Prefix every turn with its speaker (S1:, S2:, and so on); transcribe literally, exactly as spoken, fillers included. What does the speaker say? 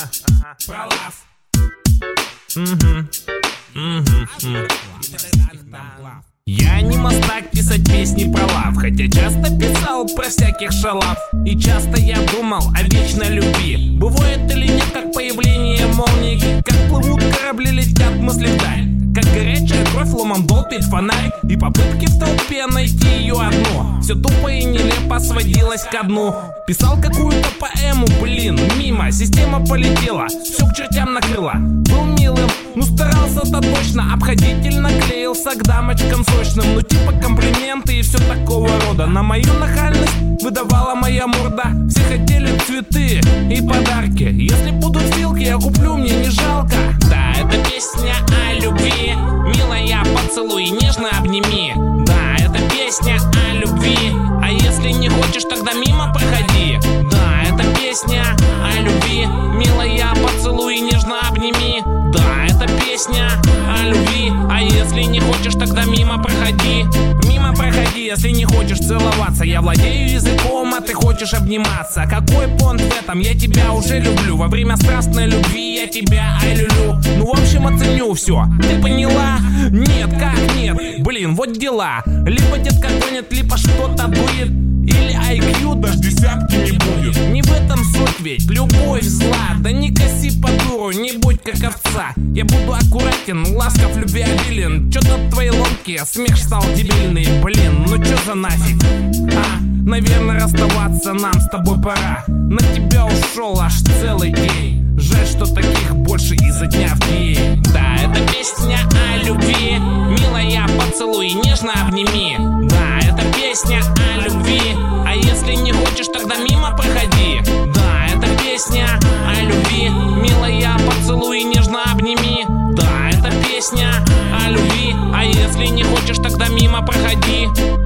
S1: про лав. Я не мастак писать песни про лав, хотя часто писал про всяких шалав. И часто я думал о вечной любви. Бывает или нет, как появление молнии, как плывут корабли, летят мысли вдаль, как горячая кровь ломом долбит фонарь, и попытки в толпе найти ее одну все тупо и нелепо сводилось ко дну. Писал какую-то поэму, блин, мимо, система полетела, все к чертям накрыла. Был милым, ну старался-то точно, обходительно клеился к дамочкам сочным, ну типа комплименты и все такого рода. На мою нахальность выдавала моя морда. Все хотели цветы и подарки. Если будут вилки, я куплю, мне не жалко. Да, это песня о любви, милая, поцелуй, нежно обними. Да, это песня о любви, а если не хочешь, тогда мимо проходи. Да, это песня о любви, милая, поцелуй, нежно обними. Да, это песня о любви, а если не хочешь, тогда мимо проходи. Мимо проходи, если не хочешь целоваться. Я владею языком, а ты хочешь обниматься. Какой понт в этом? Я тебя уже люблю. Во время страстной любви я тебя ай-лю-лю. Ну, в общем, оценю все. Ты поняла? Нет, как нет? Блин, вот дела. Либо детка гонит, либо что-то будет, или ай кью даже десятки не будет. Не в этом суть ведь, любовь зла. Да не коси по дуру, не будь как овца. Я буду аккуратен, ласков, любвеобилен. Чё-то в твоей ломке смех стал дебильный. Блин, ну чё за нафиг? А, наверное, расставаться нам с тобой пора. На тебя ушел аж целый день. Жаль, что таких больше изо дня в день. Да, это песня о любви, милая, поцелуй, нежно обними. Да, это песня о любви, а если не хочешь, тогда мимо проходи. Да, это песня о любви, милая, поцелуй, нежно обними. Да, это песня о любви, а если не хочешь, тогда мимо проходи.